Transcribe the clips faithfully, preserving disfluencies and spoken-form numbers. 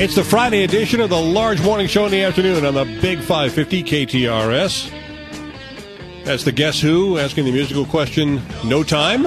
It's the Friday edition of the Large Morning Show in the afternoon on the Big five fifty K T R S. That's the Guess Who asking the musical question, No Time?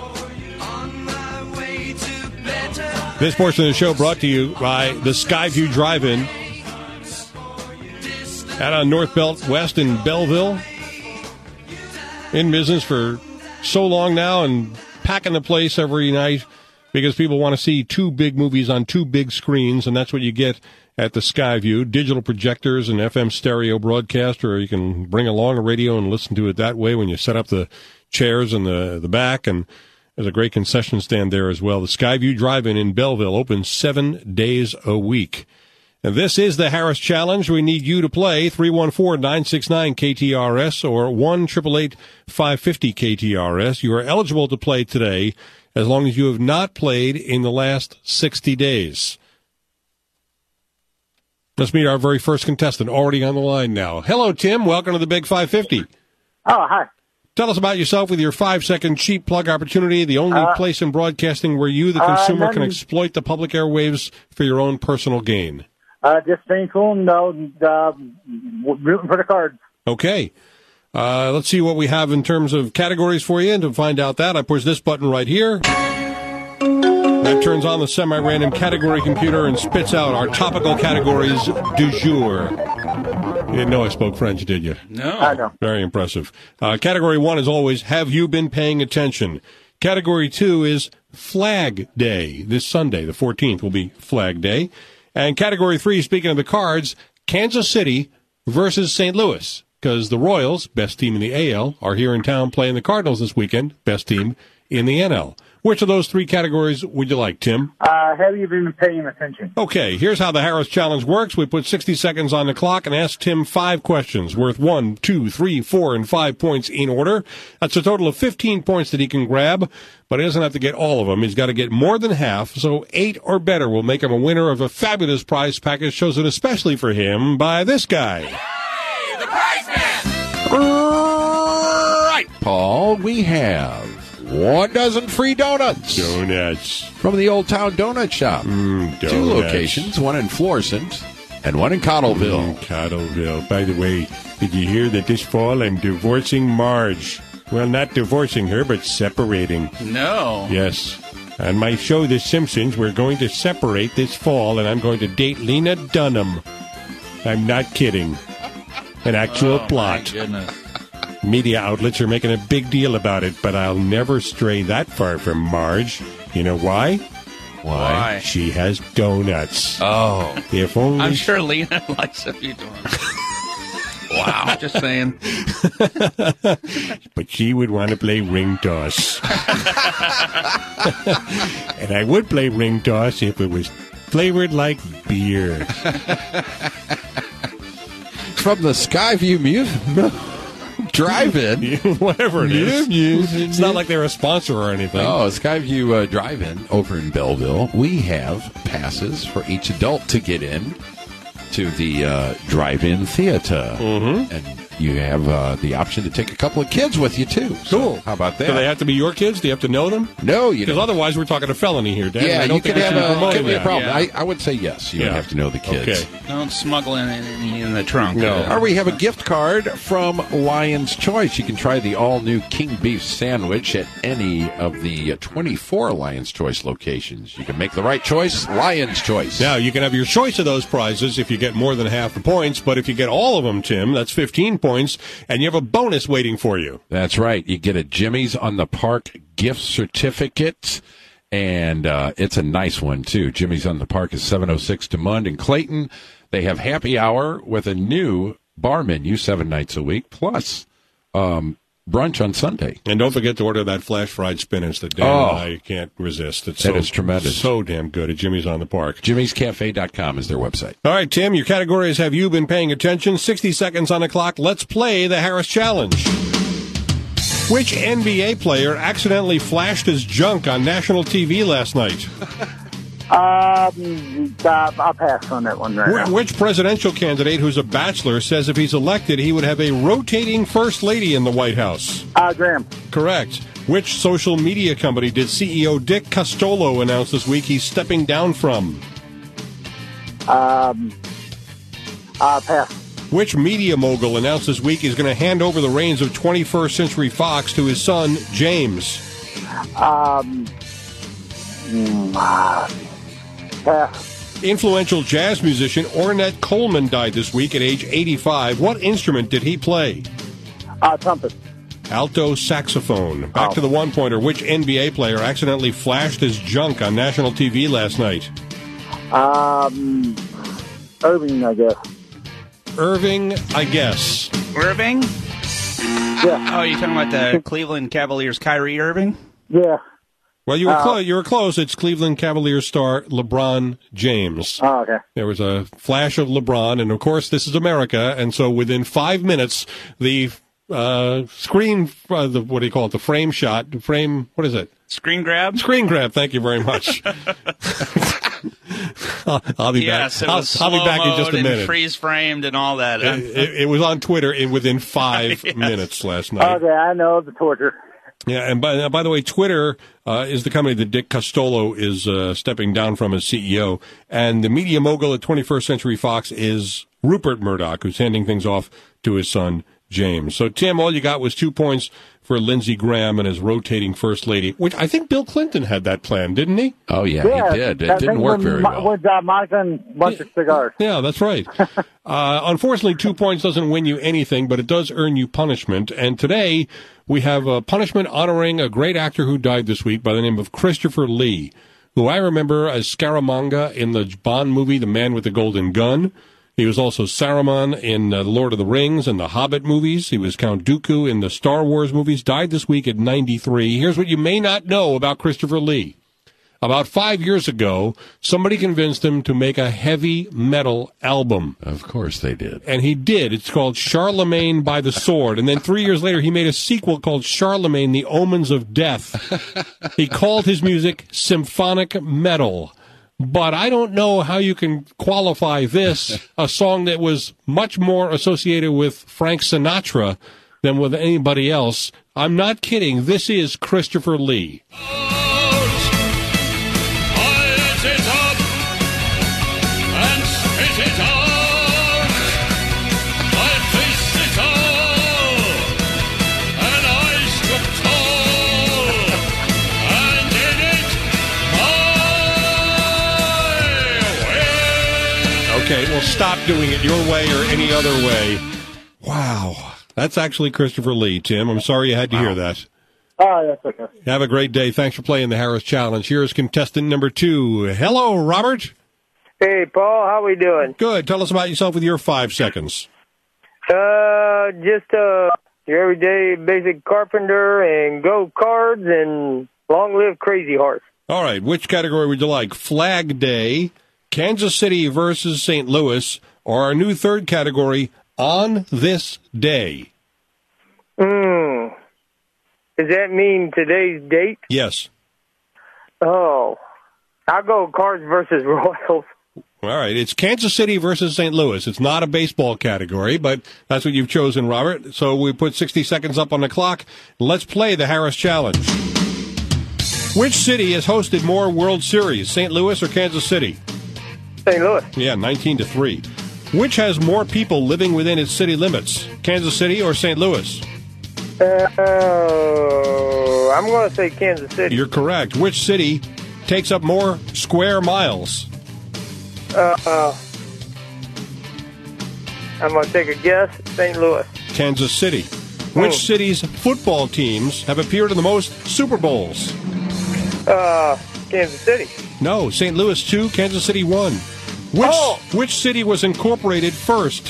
This portion of the show brought to you by the Skyview Drive-In out on North Belt West in Belleville. In business for so long now and packing the place every night because people want to see two big movies on two big screens, and that's what you get at the Skyview. Digital projectors and F M stereo broadcaster, or you can bring along a radio and listen to it that way when you set up the chairs in the, the back, and there's a great concession stand there as well. The Skyview Drive-In in Belleville, open seven days a week. And this is the Harris Challenge. We need you to play three one four, nine six nine, K T R S or one eight eight eight, five five zero, K T R S. You are eligible to play today as long as you have not played in the last sixty days. Let's meet our very first contestant, already on the line now. Hello, Tim. Welcome to the Big five fifty. Oh, hi. Tell us about yourself with your five-second cheap plug opportunity, the only uh, place in broadcasting where you, the consumer, uh, can exploit the public airwaves for your own personal gain. Uh, just staying cool and uh, uh, rooting for the Cards. Okay. Uh, let's see what we have in terms of categories for you. And to find out that, I push this button right here. That turns on the semi-random category computer and spits out our topical categories du jour. You didn't know I spoke French, did you? No. I know. Very impressive. Uh, category one is always, have you been paying attention? Category two is Flag Day. This Sunday, the fourteenth, will be Flag Day. And category three, speaking of the Cards, Kansas City versus Saint Louis. Because the Royals, best team in the A L, are here in town playing the Cardinals this weekend, best team in the N L. Which of those three categories would you like, Tim? Uh, have you been paying attention? Okay, here's how the Harris Challenge works. We put sixty seconds on the clock and ask Tim five questions worth one, two, three, four, and five points in order. That's a total of fifteen points that he can grab, but he doesn't have to get all of them. He's got to get more than half, so eight or better will make him a winner of a fabulous prize package chosen especially for him by this guy. Hey, the prize man! Right, Paul, we have one dozen free donuts. Donuts. From the Old Town Donut Shop. Mm, donuts. Two locations, one in Florissant and one in Cottleville. Mm, Cottleville. By the way, did you hear that this fall I'm divorcing Marge? Well, not divorcing her, but separating. No. Yes. On my show, The Simpsons, we're going to separate this fall, and I'm going to date Lena Dunham. I'm not kidding. An actual oh, plot. My goodness. Media outlets are making a big deal about it, but I'll never stray that far from Marge. You know why? Why? She has donuts. Oh. If only... I'm sure Lena likes a few donuts. Wow. Just saying. But she would want to play ring toss. And I would play ring toss if it was flavored like beer. From the Skyview Music Drive-In. Whatever it is. It's not like they're a sponsor or anything. Oh, Skyview uh, Drive-In over in Belleville. We have passes for each adult to get in to the uh, drive-in theater. Mm-hmm. And you have uh, the option to take a couple of kids with you, too. Cool. So how about that? Do they have to be your kids? Do you have to know them? No, you Because don't. otherwise we're talking a felony here, Dan. Yeah, I don't you think could I have should be a, promoting could be a that. problem. Yeah. I, I would say yes. You Yeah. would have to know the kids. Okay. Don't smuggle in anything in the trunk. No. Uh, Or we have a gift card from Lion's Choice. You can try the all-new King Beef Sandwich at any of the twenty-four Lion's Choice locations. You can make the right choice, Lion's Choice. Now, you can have your choice of those prizes if you get more than half the points, but if you get all of them, Tim, that's fifteen points, and you have a bonus waiting for you. That's right. You get a Jimmy's on the Park gift certificate, and uh, it's a nice one, too. Jimmy's on the Park is seven oh six Demond in Clayton. They have happy hour with a new bar menu seven nights a week, plus um, brunch on Sunday. And don't forget to order that flash fried spinach that Dan Oh. and I can't resist. It's That so, is tremendous. So damn good at Jimmy's on the Park. Jimmy's Cafe dot com is their website. All right, Tim, your category is Have You Been Paying Attention? sixty seconds on the clock. Let's play the Harris Challenge. Which N B A player accidentally flashed his junk on national T V last night? Um, uh, I'll pass on that one right Wh- now. Which presidential candidate who's a bachelor says if he's elected, he would have a rotating first lady in the White House? Uh, Graham. Correct. Which social media company did C E O Dick Costolo announce this week he's stepping down from? Um, uh, pass. Which media mogul announced this week he's going to hand over the reins of twenty-first Century Fox to his son, James? Um, mm, uh, pass. Influential jazz musician Ornette Coleman died this week at age eighty-five. What instrument did he play? Uh, trumpet. Alto saxophone. Back oh. to the one-pointer. Which N B A player accidentally flashed his junk on national T V last night? Um, Irving, I guess. Irving, I guess. Irving? Yeah. Oh, you're talking about the Cleveland Cavaliers' Kyrie Irving? Yeah. Well, you were Uh, close. You were close. It's Cleveland Cavaliers star LeBron James. Oh, okay. There was a flash of LeBron, and of course, this is America, and so within five minutes, the uh, screen, uh, the what do you call it? The frame shot, the frame. What is it? Screen grab? Screen grab. Thank you very much. I'll, I'll be Yes, back. it I'll, was I'll be back in just a slow-mo'd and minute. freeze-framed and all that. It, it, it was on Twitter in within five Yes. minutes last night. Okay, I know the torture. Yeah, and by, by the way, Twitter uh, is the company that Dick Costolo is uh, stepping down from as C E O, and the media mogul at twenty-first Century Fox is Rupert Murdoch, who's handing things off to his son, James. So, Tim, all you got was two points for Lindsey Graham and his rotating first lady, which I think Bill Clinton had that plan, didn't he? Oh, yeah, Yeah, he did. It that didn't thing work with very Mo- well. With uh, Monica and bunch of cigars. Yeah, that's right. uh, unfortunately, two points doesn't win you anything, but it does earn you punishment. And today, we have a punishment honoring a great actor who died this week by the name of Christopher Lee, who I remember as Scaramanga in the Bond movie, The Man with the Golden Gun. He was also Saruman in uh, The Lord of the Rings and the Hobbit movies. He was Count Dooku in the Star Wars movies. Died this week at ninety-three. Here's what you may not know about Christopher Lee. About five years ago, somebody convinced him to make a heavy metal album. Of course they did. And he did. It's called Charlemagne by the Sword. And then three years later, he made a sequel called Charlemagne, The Omens of Death. He called his music symphonic metal. But I don't know how you can qualify this, a song that was much more associated with Frank Sinatra than with anybody else. I'm not kidding. This is Christopher Lee. Okay, well, stop doing it your way or any other way. Wow. That's actually Christopher Lee, Tim. I'm sorry you had to wow. hear that. Oh, that's okay. Have a great day. Thanks for playing the Harris Challenge. Here's contestant number two. Hello, Robert. Hey, Paul. How we doing? Good. Tell us about yourself with your five seconds. Uh, just uh, your everyday basic carpenter and go cards and long live Crazy Horse. All right. Which category would you like? Flag Day, Kansas City versus Saint Louis, or our new third category, On This Day? Hmm. Does that mean today's date? Yes. Oh. I'll go Cards versus Royals. All right. It's Kansas City versus Saint Louis. It's not a baseball category, but that's what you've chosen, Robert. So we put sixty seconds up on the clock. Let's play the Harris Challenge. Which city has hosted more World Series, Saint Louis or Kansas City? Saint Louis. Yeah, nineteen to three. Which has more people living within its city limits, Kansas City or Saint Louis? Uh, uh, I'm going to say Kansas City. You're correct. Which city takes up more square miles? Uh, uh, I'm going to take a guess. Saint Louis. Kansas City. Which Hmm. city's football teams have appeared in the most Super Bowls? Uh, Kansas City. No, Saint Louis two, Kansas City one. Which Oh. which city was incorporated first?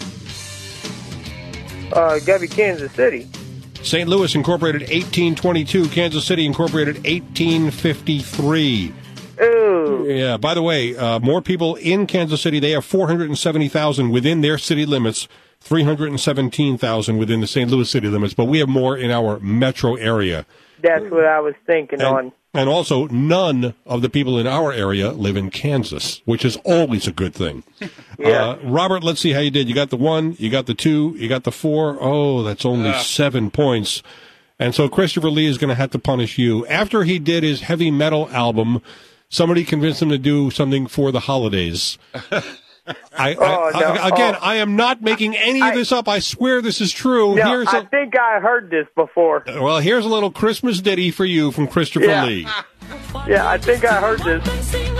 Uh, got to be Kansas City. Saint Louis incorporated eighteen twenty-two, Kansas City incorporated eighteen fifty-three. Ooh. Yeah, by the way, uh, more people in Kansas City, they have four hundred seventy thousand within their city limits, three hundred seventeen thousand within the Saint Louis city limits, but we have more in our metro area. That's what I was thinking And, on. and also, none of the people in our area live in Kansas, which is always a good thing. Yeah. Uh, Robert, let's see how you did. You got the one, you got the two, you got the four. Oh, that's only Uh. seven points. And so Christopher Lee is going to have to punish you. After he did his heavy metal album, somebody convinced him to do something for the holidays. I, Oh, I, no. I, again, Oh. I am not making any of I- this up. I swear this is true. No, here's I a, think I heard this before. well, here's a little Christmas ditty for you from Christopher Yeah. Lee. Yeah, I think I heard this.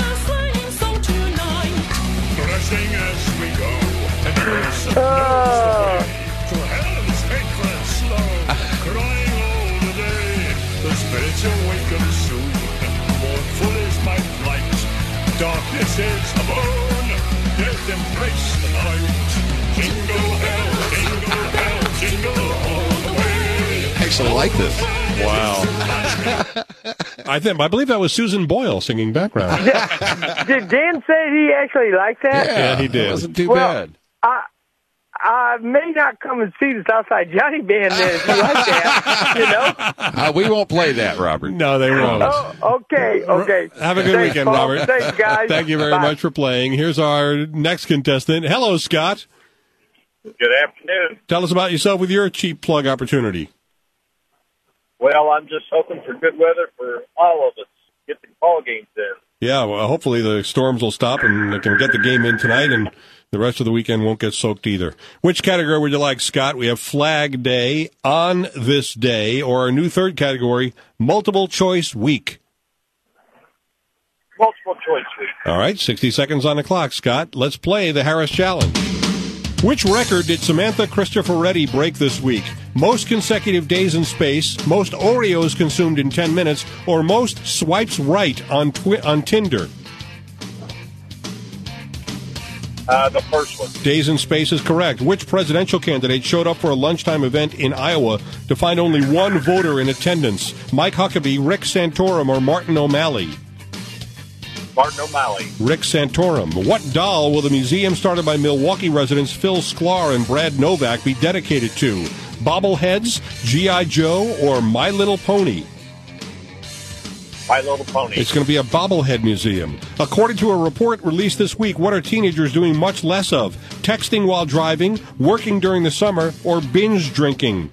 Rushing as we go, and there's no Oh. to hell's hatred slow, crying all the day. The spirits awaken soon. Mournful is my plight. Darkness is the moon. Death embrace the night. Jingle hell, jingle hell, jingle all the way. I actually like this. Wow. I think I believe that was Susan Boyle singing background. Did Dan say he actually liked that? Yeah, he did. It wasn't too Well, bad. I I may not come and see the Southside Johnny Band then if you like that. You know? Uh, we won't play that, Robert. No, they won't. Oh, okay, okay. Have a good Thanks, weekend, Paul. Robert. Thanks, guys. Thank you very Bye. much for playing. Here's our next contestant. Hello, Scott. Good afternoon. Tell us about yourself with your cheap plug opportunity. Well, I'm just hoping for good weather for all of us. Get the ball games in. Yeah, well, hopefully the storms will stop and they can get the game in tonight, and the rest of the weekend won't get soaked either. Which category would you like, Scott? We have Flag Day, On This Day, or our new third category, Multiple Choice Week. Multiple choice week. All right, sixty seconds on the clock, Scott. Let's play the Harris Challenge. Which record did Samantha Cristoforetti break this week? Most consecutive days in space, most Oreos consumed in ten minutes, or most swipes right on twi- on Tinder? Uh, the first one. Days in space is correct. Which presidential candidate showed up for a lunchtime event in Iowa to find only one voter in attendance? Mike Huckabee, Rick Santorum, or Martin O'Malley? Martin O'Malley. Rick Santorum. What doll will the museum started by Milwaukee residents Phil Sklar and Brad Novak be dedicated to? Bobbleheads, G I. Joe, or My Little Pony? My Little Pony. It's going to be a bobblehead museum. According to a report released this week, what are teenagers doing much less of? Texting while driving, working during the summer, or binge drinking?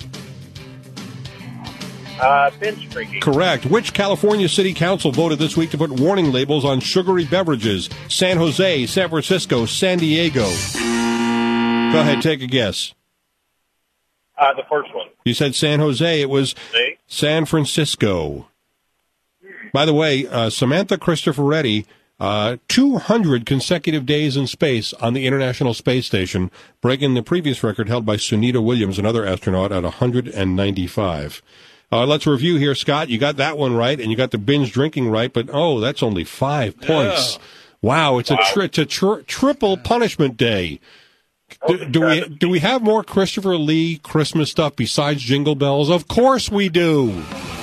Uh, binge drinking. Correct. Which California City Council voted this week to put warning labels on sugary beverages? San Jose, San Francisco, San Diego. Go ahead, take a guess. Uh, the first one. You said San Jose. It was See? San Francisco. By the way, uh, Samantha Cristoforetti, uh, two hundred consecutive days in space on the International Space Station, breaking the previous record held by Sunita Williams, another astronaut, at one hundred ninety-five. Uh, let's review here, Scott. You got that one right, and you got the binge drinking right, but, oh, that's only five points. Wow, it's a, tri- it's a tri- triple punishment day. Do, do we do we have more Christopher Lee Christmas stuff besides Jingle Bells? Of course we do.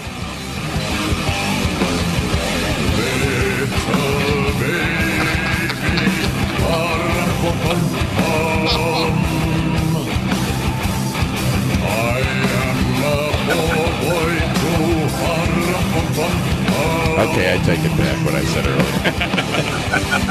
Okay, I take it back what I said earlier.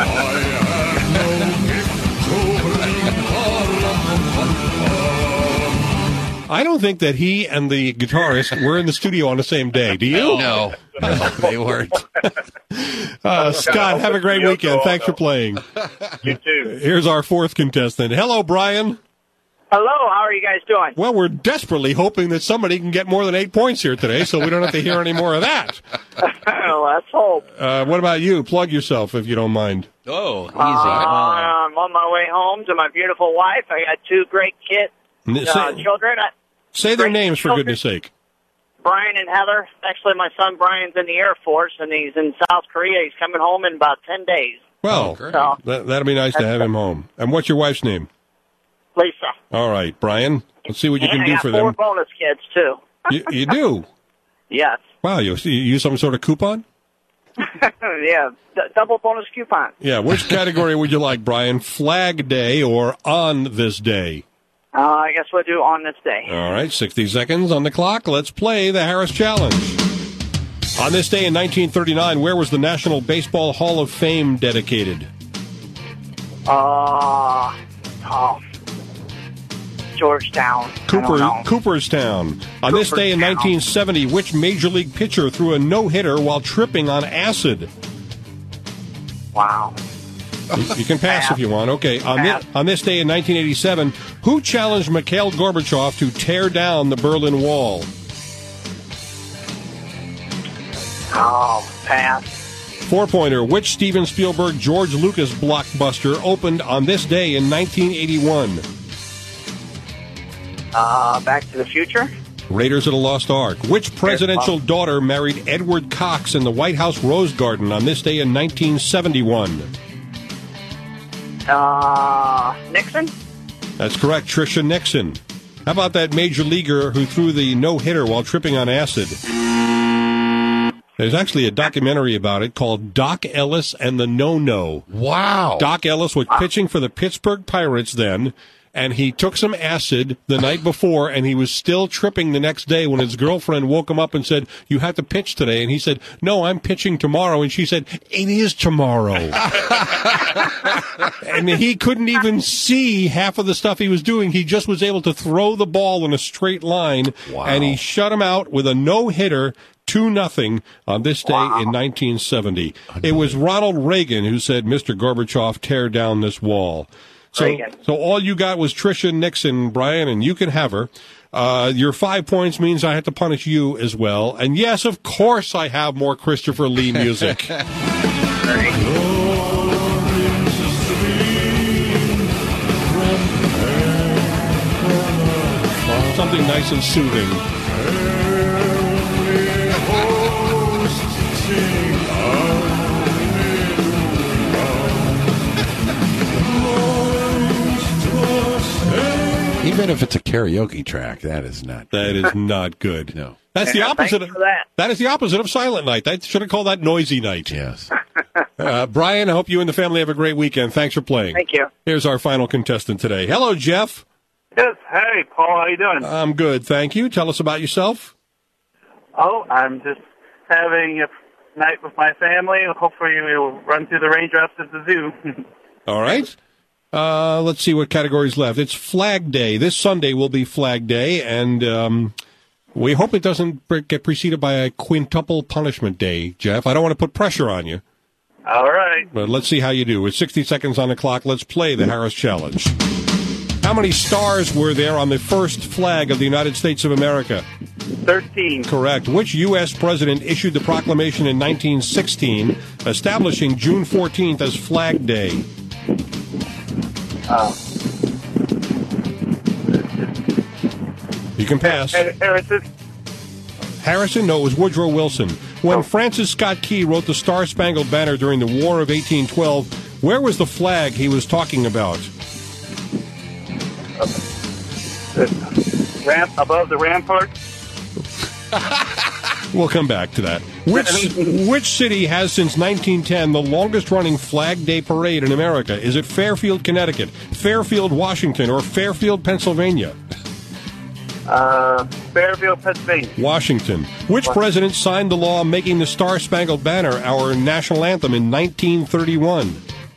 I don't think that he and the guitarist were in the studio on the same day. Do you? No, no, they weren't. Uh, Scott, have a great weekend. Thanks for playing. You too. Here's our fourth contestant. Hello, Brian. Hello, how are you guys doing? Well, we're desperately hoping that somebody can get more than eight points here today, so we don't have to hear any more of that. Let's hope. Uh, what about you? Plug yourself, if you don't mind. Oh, easy. Uh, I'm on my way home to my beautiful wife. I got two great kids, N- uh, say, children. I, say their great names, for children. goodness sake. Brian and Heather. Actually, my son Brian's in the Air Force, and he's in South Korea. He's coming home in about ten days. Well, great. So, that, that'll be nice to have him home. And what's your wife's name? Lisa. All right, Brian. Let's see what you And can I do got for four them. bonus kids, too. You, you do? Yes. Wow, you, you use some sort of coupon? yeah, d- double bonus coupon. Yeah, which category would you like, Brian? Flag Day or On This Day? Uh, I guess we'll do on this day. All right, sixty seconds on the clock. Let's play the Harris Challenge. On this day in nineteen thirty-nine, where was the National Baseball Hall of Fame dedicated? Uh, oh, Georgetown. I Cooper, don't know. Cooperstown. On this day in Cooperstown. nineteen seventy, which Major League pitcher threw a no-hitter while tripping on acid? Wow. You, you can pass if you want. Okay. On, thi- on this day in nineteen eighty-seven, who challenged Mikhail Gorbachev to tear down the Berlin Wall? Oh, pass. Four-pointer. Which Steven Spielberg, George Lucas blockbuster opened on this day in nineteen eighty-one? Uh, Back to the Future. Raiders of the Lost Ark. Which presidential daughter married Edward Cox in the White House Rose Garden on this day in nineteen seventy-one? Uh, Nixon. That's correct, Tricia Nixon. How about that major leaguer who threw the no-hitter while tripping on acid? There's actually a documentary about it called Doc Ellis and the No-No. Wow. Doc Ellis was pitching for the Pittsburgh Pirates then, and he took some acid the night before, and he was still tripping the next day when his girlfriend woke him up and said, "You have to pitch today." And he said, "No, I'm pitching tomorrow." And she said, "It is tomorrow." And he couldn't even see half of the stuff he was doing. He just was able to throw the ball in a straight line, wow. and he shut him out with a no-hitter. Two nothing on this day wow. in nineteen seventy. It was Ronald Reagan who said, "Mister Gorbachev, tear down this wall." So, Reagan. so all you got was Tricia Nixon, Brian, and you can have her. Uh, your five points means I have to punish you as well. And yes, of course, I have more Christopher Lee music. Something nice and soothing. Even if it's a karaoke track, that is not That is not good. No. That's the Yeah, opposite thanks of for that. that is the opposite of Silent Night. I should have called that Noisy Night. Yes. Uh, Brian, I hope you and the family have a great weekend. Thanks for playing. Thank you. Here's our final contestant today. Hello, Jeff. Yes. Hey, Paul. How you doing? I'm good, thank you. Tell us about yourself. Oh, I'm just having a night with my family. Hopefully, we'll run through the raindrops at the zoo. All right. Uh, let's see what categories left. It's Flag Day. This Sunday will be Flag Day, and um, we hope it doesn't get preceded by a quintuple punishment day, Jeff. I don't want to put pressure on you. All right. But let's see how you do. With sixty seconds on the clock, let's play the Harris Challenge. How many stars were there on the first flag of the United States of America? thirteen. Correct. Which U S president issued the proclamation in nineteen sixteen establishing June fourteenth as Flag Day? Uh, You can pass. Harrison. Harrison? No, it was Woodrow Wilson. When Francis Scott Key wrote the Star-Spangled Banner during the War of eighteen twelve, where was the flag he was talking about? Ramp above the rampart. We'll come back to that. Which which city has since nineteen ten the longest-running Flag Day parade in America? Is it Fairfield, Connecticut, Fairfield, Washington, or Fairfield, Pennsylvania? Uh, Fairfield, Pennsylvania. Washington. Which president signed the law making the Star-Spangled Banner our national anthem in nineteen thirty-one?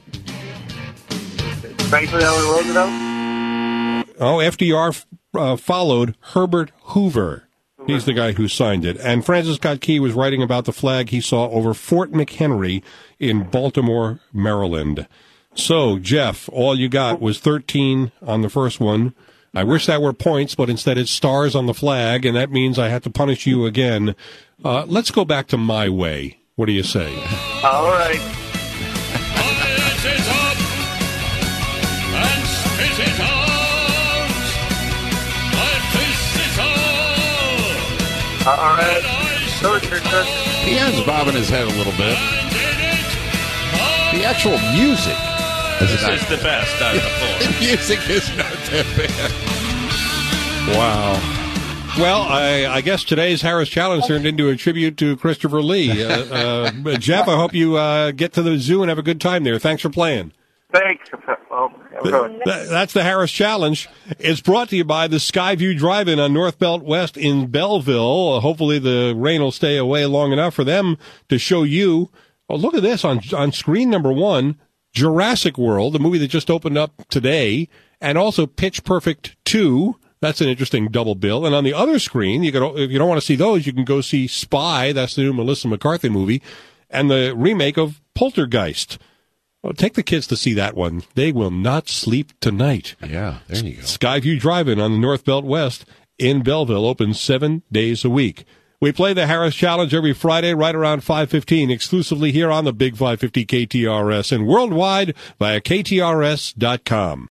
Franklin Delano Roosevelt. Oh, F D R uh, followed Herbert Hoover. He's the guy who signed it. And Francis Scott Key was writing about the flag he saw over Fort McHenry in Baltimore, Maryland. So, Jeff, all you got was thirteen on the first one. I wish that were points, but instead it's stars on the flag, and that means I have to punish you again. Uh, let's go back to my way. What do you say? All right. All right. He is bobbing his head a little bit. The actual music is This not, is the best out of the four. the music is not that bad. Wow. Well, I, I guess today's Harris Challenge turned into a tribute to Christopher Lee. Uh, uh, Jeff, I hope you uh, get to the zoo and have a good time there. Thanks for playing. Thanks. Well, Th- That's the Harris Challenge. It's brought to you by the Skyview Drive-In on North Belt West in Belleville. Uh, hopefully the rain will stay away long enough for them to show you. Oh, look at this on on screen number one, Jurassic World, the movie that just opened up today, and also Pitch Perfect two. That's an interesting double bill. And on the other screen, you can, if you don't want to see those, you can go see Spy. That's the new Melissa McCarthy movie, and the remake of Poltergeist. Well, take the kids to see that one. They will not sleep tonight. Yeah, there you go. Skyview Drive-In on the North Belt West in Belleville, open seven days a week. We play the Harris Challenge every Friday right around five fifteen, exclusively here on the Big five fifty K T R S and worldwide via K T R S dot com.